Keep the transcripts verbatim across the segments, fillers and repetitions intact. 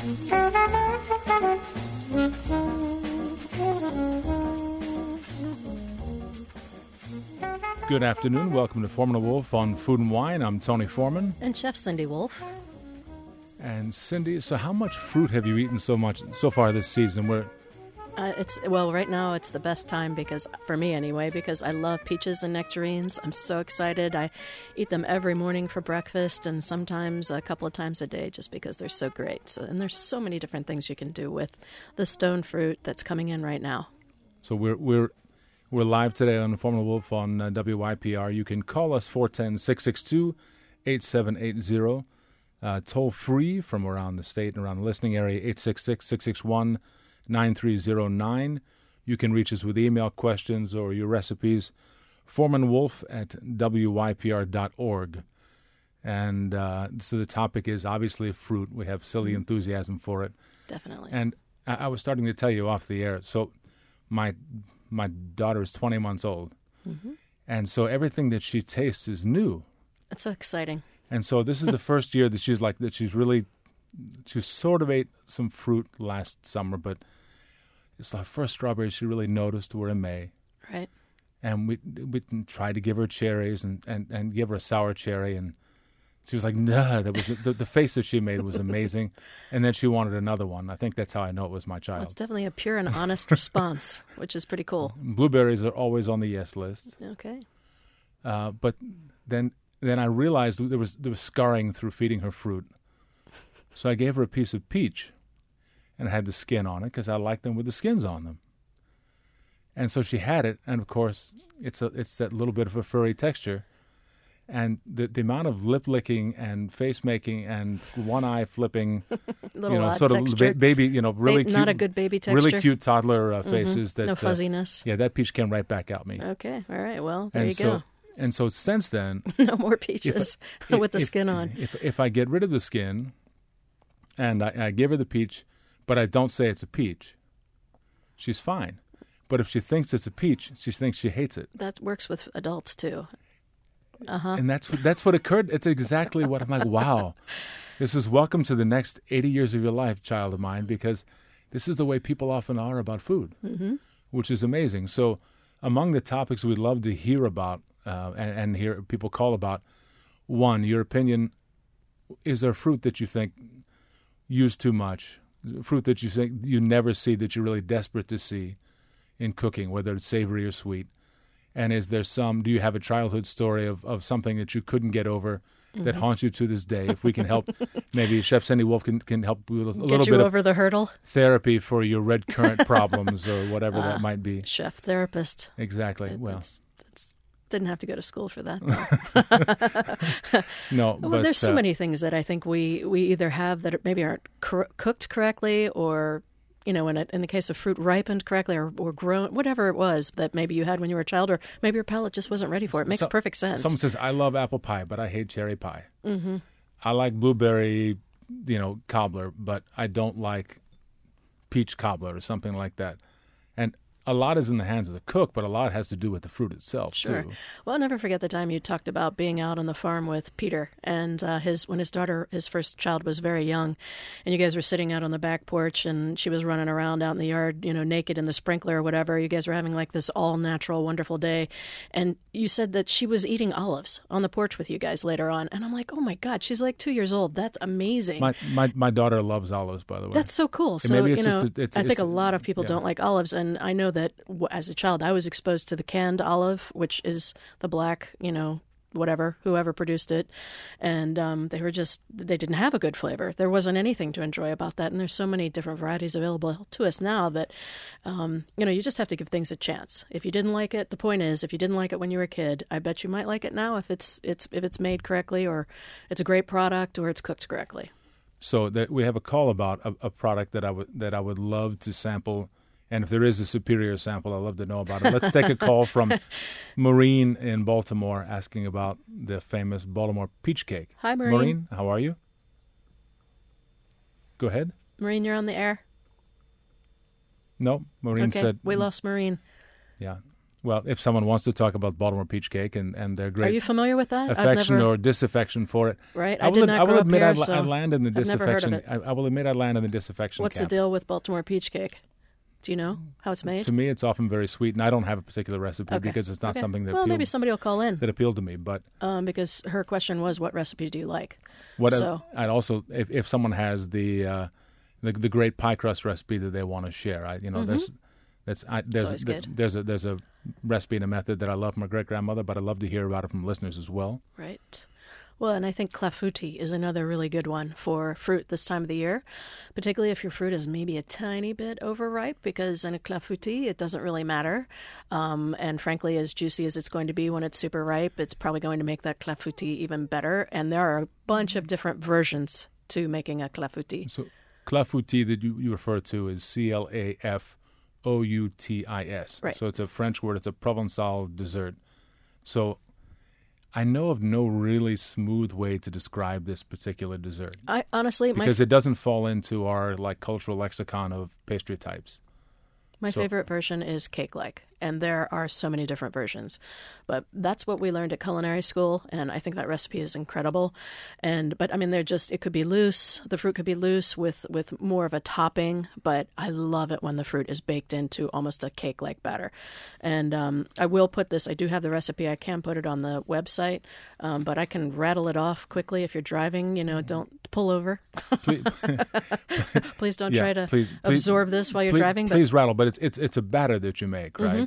Good afternoon. Welcome to Foreman and Wolf on Food and Wine. I'm Tony Foreman. And Chef Cindy Wolf. And Cindy, so how much fruit have you eaten so much so far this season? We're Uh, it's well, right now it's the best time because for me anyway, because I love peaches and nectarines. I'm so excited. I eat them every morning for breakfast and sometimes a couple of times a day just because they're so great. So and there's so many different things you can do with the stone fruit that's coming in right now. So we're we're we're live today on Foreman and Wolf on uh, W Y P R. You can call us four one zero, six six two, eight seven eight zero. Uh, toll free from around the state and around the listening area, eight six six, six six one, nine three zero nine. You can reach us with email questions or your recipes, foremanwolf at w y p r dot org. And uh, so the topic is obviously fruit. We have silly enthusiasm for it. Definitely. And I, I was starting to tell you off the air, so my my daughter is twenty months old. Mm-hmm. And so everything that she tastes is new. It's so exciting. And so this is the first year that she's like, that she's really, she sort of ate some fruit last summer, but it's the first strawberries she really noticed were in May. Right. And we we tried to give her cherries and, and, and give her a sour cherry, and she was like, nah, that was the, the face that she made was amazing. And then she wanted another one. I think that's how I know it was my child. Well, it's definitely a pure and honest response, which is pretty cool. Blueberries are always on the yes list. Okay. Uh, but then then I realized there was there was scarring through feeding her fruit. So I gave her a piece of peach, and it had the skin on it because I like them with the skins on them. And so she had it, and of course it's a it's that little bit of a furry texture, and the the amount of lip licking and face making and one eye flipping, Little you know, odd sort texture. of ba- baby, you know, really Ba- cute, not a good baby texture. really cute toddler uh, faces. Mm-hmm. That No uh, fuzziness. yeah, that peach came right back at me. Okay. All right. Well, there and you so, go. And so since then, No more peaches if- with the if- skin on. If if I get rid of the skin, and I, I give her the peach, but I don't say it's a peach, she's fine. But if she thinks it's a peach, she thinks she hates it. That works with adults too. Uh-huh. And that's that's what occurred. It's exactly what I'm like. Wow, this is welcome to the next eighty years of your life, child of mine, because this is the way people often are about food, Mm-hmm. which is amazing. So, among the topics we'd love to hear about uh, and, and hear people call about, one, your opinion: is there fruit that you think used too much, fruit that you think you never see that you're really desperate to see in cooking, whether it's savory or sweet? And is there some, do you have a childhood story of, of something that you couldn't get over mm-hmm. that haunts you to this day? If we can help, maybe Chef Cindy Wolf can, can help with a Get little you bit over of the hurdle. therapy for your red currant problems or whatever Uh, that might be. Chef therapist. Exactly. It- well, it's, it's, didn't have to go to school for that. no. Well, but, there's so uh, many things that I think we, we either have that maybe aren't cor- cooked correctly, or, you know, in a, in the case of fruit, ripened correctly, or, or grown, whatever it was that maybe you had when you were a child, or maybe your palate just wasn't ready for it. It makes So- perfect sense. Someone says, I love apple pie, but I hate cherry pie. Mm-hmm. I like blueberry, you know, cobbler, but I don't like peach cobbler or something like that. And a lot is in the hands of the cook, but a lot has to do with the fruit itself, Sure. too. Well, I'll never forget the time you talked about being out on the farm with Peter and uh, his when his daughter, his first child, was very young, and you guys were sitting out on the back porch, and she was running around out in the yard, you know, naked in the sprinkler or whatever. You guys were having like this all natural, wonderful day, and you said that she was eating olives on the porch with you guys later on, and I'm like, oh my God, she's like two years old. That's amazing. My, my my daughter loves olives, by the way. That's so cool. And So, maybe it's you know, just a- it's- I think it's- a lot of people yeah. don't like olives, and I know that w- as a child, I was exposed to the canned olive, which is the black, you know, whatever, whoever produced it, and um, they were just, they didn't have a good flavor. There wasn't anything to enjoy about that, and there's so many different varieties available to us now that, um, you know, you just have to give things a chance. If you didn't like it, the point is, if you didn't like it when you were a kid, I bet you might like it now if it's it's if it's made correctly, or it's a great product, or it's cooked correctly. So that we have a call about a, a product that I would that I would love to sample, and if there is a superior sample, I'd love to know about it. Let's take a call from Maureen in Baltimore, asking about the famous Baltimore peach cake. Hi, Maureen. Maureen, how are you? Go ahead. Maureen, you're on the air. No, Maureen Okay, said we lost Maureen. Yeah. Well, if someone wants to talk about Baltimore peach cake and, and their great Are you familiar with that? affection I've never, or disaffection for it, right? I, I, will, did not I grow will up admit here, I'd, so I'd land in the I've never heard of disaffection. it. I, I will admit I'd land in the disaffection What's camp. the deal with Baltimore peach cake? Do you know how it's made? To me, it's often very sweet, and I don't have a particular recipe Okay. because it's not Okay. something that well, appealed, maybe somebody will call in that appealed to me. But um, because her question was, "What recipe do you like?" what So- I, I'd also, if, if someone has the, uh, the the great pie crust recipe that they want to share, I you know, there's that's I, there's always there- good. there's a there's a recipe and a method that I love from my great grandmother, but I love to hear about it from listeners as well. Right. Well, and I think clafouti is another really good one for fruit this time of the year, particularly if your fruit is maybe a tiny bit overripe, because in a clafouti, it doesn't really matter. Um, and frankly, as juicy as it's going to be when it's super ripe, it's probably going to make that clafouti even better. And there are a bunch of different versions to making a clafouti. So clafouti that you, you refer to is C L A F O U T I S. Right. So it's a French word. It's a Provençal dessert. So I know of no really smooth way to describe this particular dessert I honestly, my because it doesn't fall into our like cultural lexicon of pastry types. My So- favorite version is cake-like, and there are so many different versions. But that's what we learned at culinary school, and I think that recipe is incredible. And but I mean, they're just it could be loose. The fruit could be loose with with more of a topping, but I love it when the fruit is baked into almost a cake-like batter. And um, I will put this. I do have the recipe. I can put it on the website, um, but I can rattle it off quickly if you're driving. You know, don't pull over. Please, Please don't yeah, try to please- please- absorb this while you're please, driving. But please rattle, but it's it's it's a batter that you make, right?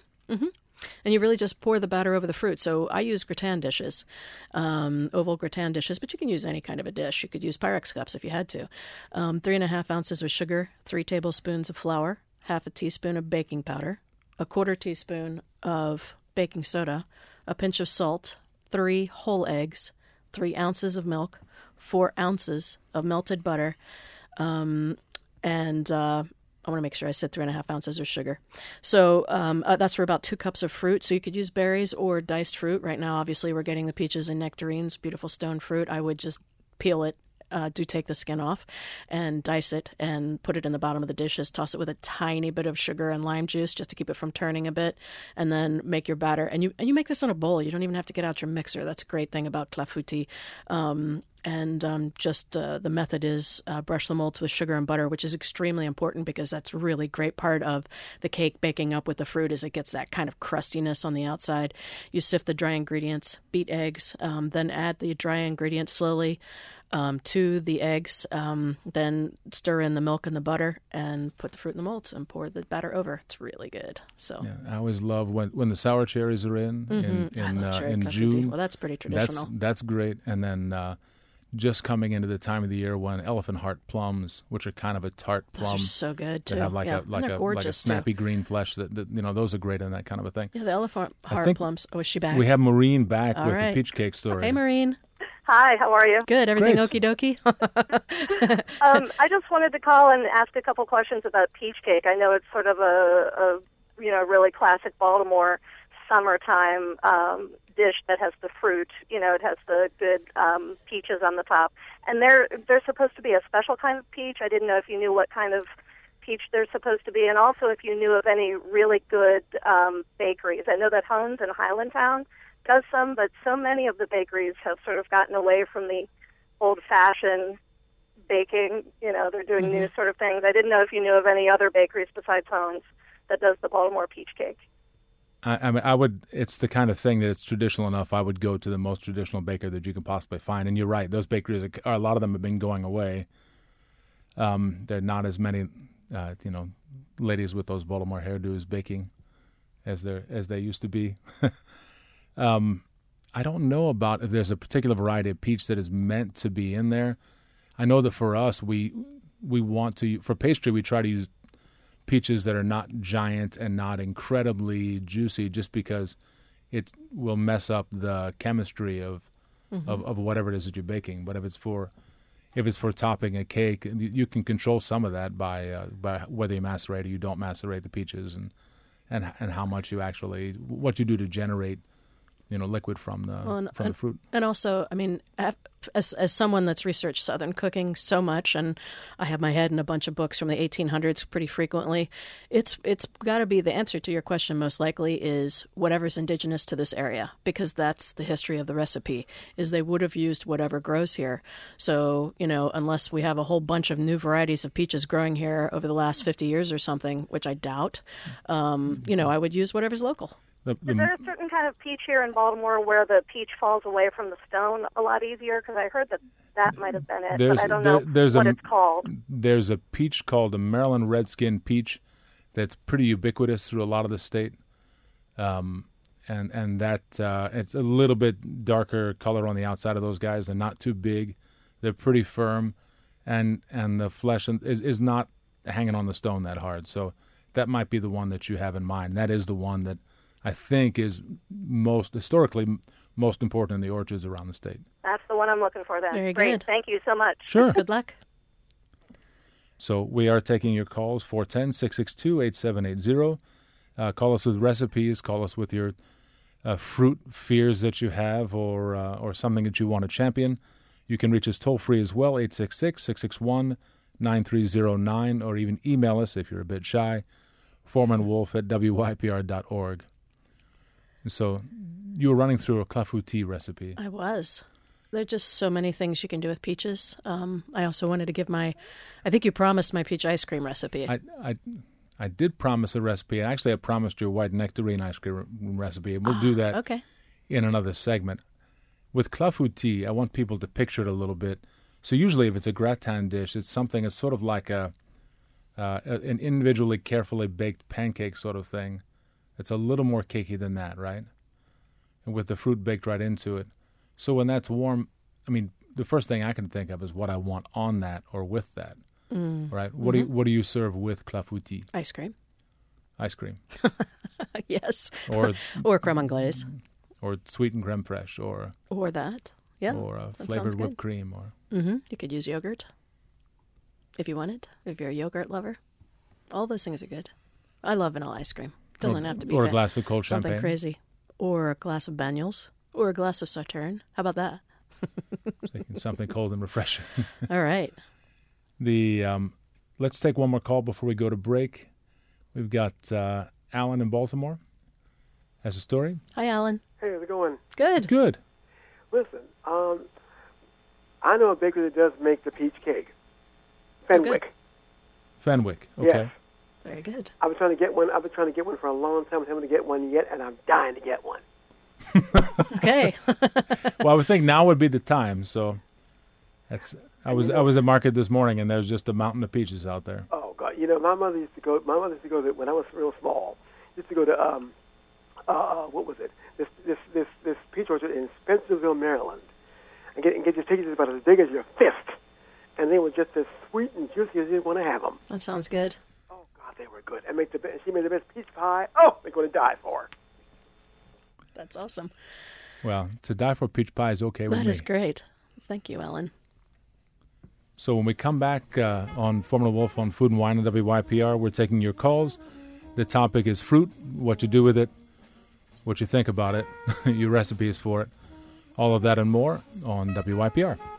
And you really just pour the batter over the fruit. So I use gratin dishes, um, oval gratin dishes, but you can use any kind of a dish. You could use Pyrex cups if you had to. Um, three and a half ounces of sugar, three tablespoons of flour, half a teaspoon of baking powder, a quarter teaspoon of baking soda, a pinch of salt, three whole eggs, three ounces of milk, four ounces of melted butter, um, and uh, I want to make sure I said three and a half ounces of sugar. So um, uh, that's for about two cups of fruit. So you could use berries or diced fruit. Right now, obviously, we're getting the peaches and nectarines, beautiful stone fruit. I would just peel it, uh, do take the skin off, and dice it and put it in the bottom of the dishes. Toss it with a tiny bit of sugar and lime juice just to keep it from turning a bit, and then make your batter. And you and you make this in a bowl. You don't even have to get out your mixer. That's a great thing about clafouti. Um, And um, just uh, the method is uh, brush the molds with sugar and butter, which is extremely important because that's a really great part of the cake baking up with the fruit is it gets that kind of crustiness on the outside. You sift the dry ingredients, beat eggs, um, then add the dry ingredients slowly um, to the eggs, um, then stir in the milk and the butter and put the fruit in the molds and pour the batter over. It's really good. So Yeah, I always love when when the sour cherries are in in I in, love uh, cherry in clafouti. June. Well, that's pretty That's traditional. that's great. And then uh, just coming into the time of the year when elephant heart plums, which are kind of a tart Those plum, are so good too. that have like yeah. a like and they're a like a gorgeous snappy too. green flesh. That, that you know, those are great in that kind of a thing. Yeah, the elephant heart think plums. Oh, is she back? We have Maureen back All with right. the peach cake story. Hey, Maureen. Hi, how are you? Good. Everything Great. okie dokie? Um, I just wanted to call and ask a couple questions about peach cake. I know it's sort of a, a you know, really classic Baltimore summertime um, dish that has the fruit. You know, it has the good um, peaches on the top, and they're they're supposed to be a special kind of peach. I didn't know if you knew what kind of peach they're supposed to be, and also if you knew of any really good um, bakeries. I know that Huns in Highlandtown does some, but so many of the bakeries have sort of gotten away from the old-fashioned baking. You know, they're doing Mm-hmm. new sort of things. I didn't know if you knew of any other bakeries besides Huns that does the Baltimore peach cake. I, I mean, I would. It's the kind of thing that it's traditional enough. I would go to the most traditional baker that you can possibly find. And you're right; those bakeries, are, are, a lot of them have been going away. Um, there are not as many, uh, you know, ladies with those Baltimore hairdos baking as there as they used to be. um, I don't know about if there's a particular variety of peach that is meant to be in there. I know that for us, we we want to for pastry we try to use peaches that are not giant and not incredibly juicy, just because it will mess up the chemistry of, mm-hmm. of of whatever it is that you're baking. But if it's for if it's for topping a cake, you can control some of that by uh, by whether you macerate or you don't macerate the peaches, and and and how much you actually what you do to generate you know, liquid from the Well, and, from and, the fruit. And also, I mean, as as someone that's researched Southern cooking so much, and I have my head in a bunch of books from the eighteen hundreds pretty frequently, it's it's got to be the answer to your question. Most likely is whatever's indigenous to this area, because that's the history of the recipe. Is they would have used whatever grows here. So you know, unless we have a whole bunch of new varieties of peaches growing here over the last fifty years or something, which I doubt, um, you know, I would use whatever's local. The, the, Is there a certain kind of peach here in Baltimore where the peach falls away from the stone a lot easier? Because I heard that that might have been it, but I don't know there, there's what a, it's called. There's a peach called a Maryland Redskin peach that's pretty ubiquitous through a lot of the state. Um, and and that uh, it's a little bit darker color on the outside of those guys. They're not too big. They're pretty firm, and and the flesh is is not hanging on the stone that hard. So that might be the one that you have in mind. That is the one that I think is most historically most important in the orchards around the state. That's the one I'm looking for then. Very Great. good. Thank you so much. Sure. Good luck. So we are taking your calls, four one zero, six six two, eight seven eight zero. Uh, call us with recipes. Call us with your uh, fruit fears that you have or uh, or something that you want to champion. You can reach us toll-free as well, eight six six, six six one, nine three zero nine, or even email us if you're a bit shy, foremanwolf at w y p r dot org. So you were running through a clafoutis recipe. I was. There are just so many things you can do with peaches. Um, I also wanted to give my, I think you promised my peach ice cream recipe. I, I, I did promise a recipe, and actually I promised your white nectarine ice cream recipe, and we'll do that okay. in another segment. With clafoutis, I want people to picture it a little bit. So usually if it's a gratin dish, it's something that's sort of like a, uh, an individually carefully baked pancake sort of thing. It's a little more cakey than that, right? And with the fruit baked right into it. So when that's warm, I mean, the first thing I can think of is what I want on that or with that, mm. right? What mm-hmm. do you, what do you serve with clafoutis? Ice cream. Ice cream. Yes. Or or creme anglaise. Or sweetened creme fraiche, or or that, yeah. Or a flavored whipped cream, or mm-hmm. You could use yogurt if you wanted. If you're a yogurt lover, all those things are good. I love vanilla ice cream. Doesn't or, have to be or a fa- glass of cold something champagne, crazy, or a glass of Banyuls, or a glass of Sauterne. How about that? Something cold and refreshing. All right. The um, let's take one more call before we go to break. We've got uh, Alan in Baltimore. Has a story. Hi, Alan. Hey, how's it going? Good. Good. Listen, um, I know a bakery that does make the peach cake. Fenwick. Okay. Fenwick. Okay. Yes. Very good. I've been trying to get one. I've been trying to get one for a long time. I haven't been able to get one yet, and I'm dying to get one. Okay. Well, I would think now would be the time. So that's. I was I was at market this morning, and there's just a mountain of peaches out there. Oh God! You know, my mother used to go. My mother used to go to when I was real small. Used to go to um, uh, what was it? This this this this peach orchard in Spencerville, Maryland, and get and get these peaches about as big as your fist, and they were just as sweet and juicy as you want to have them. That sounds good. Oh God, they were good. And make the be- she made the best peach pie. Oh, they're going to die for. That's awesome. Well, to die for peach pie is okay with That me. is great. Thank you, Ellen. So when we come back uh, on Formula Wolf on Food and Wine and W Y P R, we're taking your calls. The topic is fruit, what you do with it, what you think about it, your recipes for it, all of that and more on W Y P R.